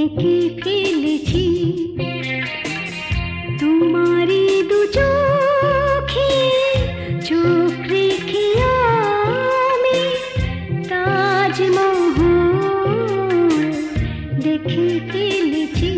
এঁকে ফেলেছি তোমারই দু চোখে, চোখ রেখে আমি তাজমহল দেখে ফেলেছি।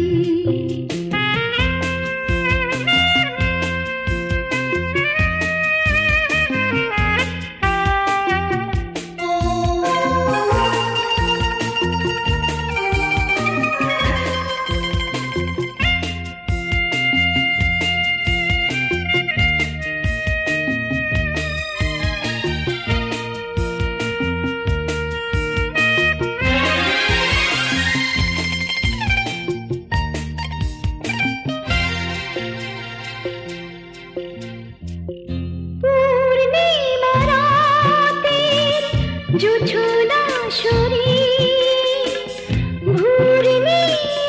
জুঝুনা শরীর ঘুরনি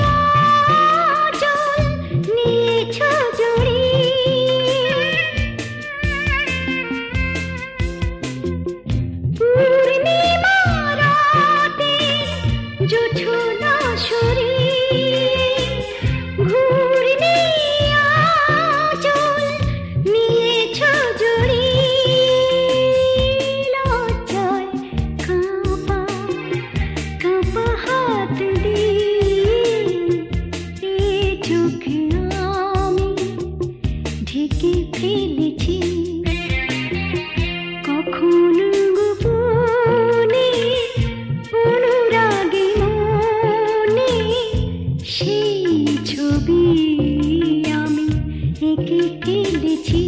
আঁচল নিয়েছ জড়ি, পূর্ণিমা রাতে জুঝুনা শরীর ঘুরনি আঁচল নিয়েছ জড়ি। ঢেকে ফেলেছি কখনো গোপনে অনুরাগে মনে, সেই ছবি আমি এঁকে ফেলেছি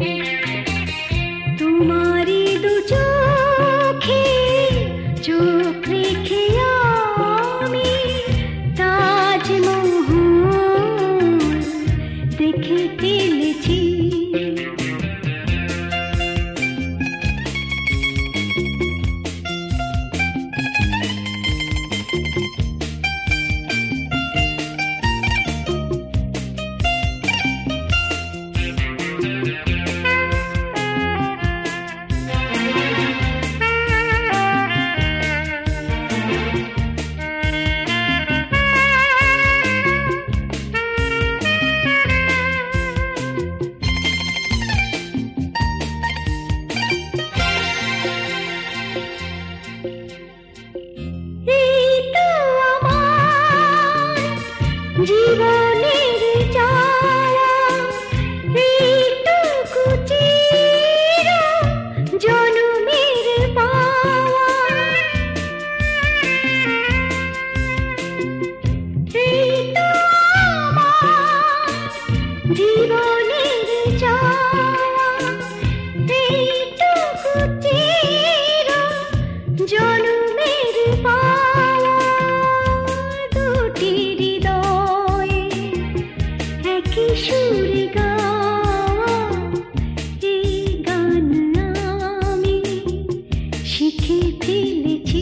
তোমারই দু চোখে, চোখ রেখে আমি তাজমহল দেখে ফেলেছি। জীবনের চাওয়া এইটুকু চির জনমের পাওয়া, এই তো আমার জীবনের চাওয়া এইটুকু চির জনমের পাওয়া। দুটি সুরে গাওয়া এই গান আমি শিখে ফেলেছি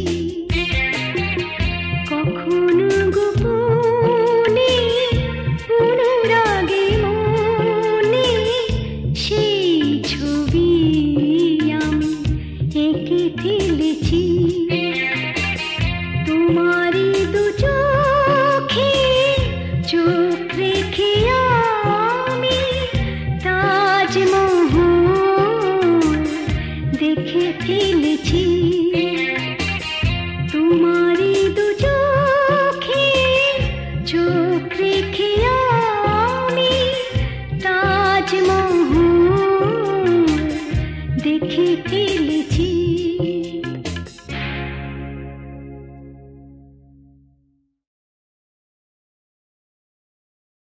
কখনো গোপনে অনুরাগে মনে, সেই ছবি আমি এঁকে ফেলেছি তোমার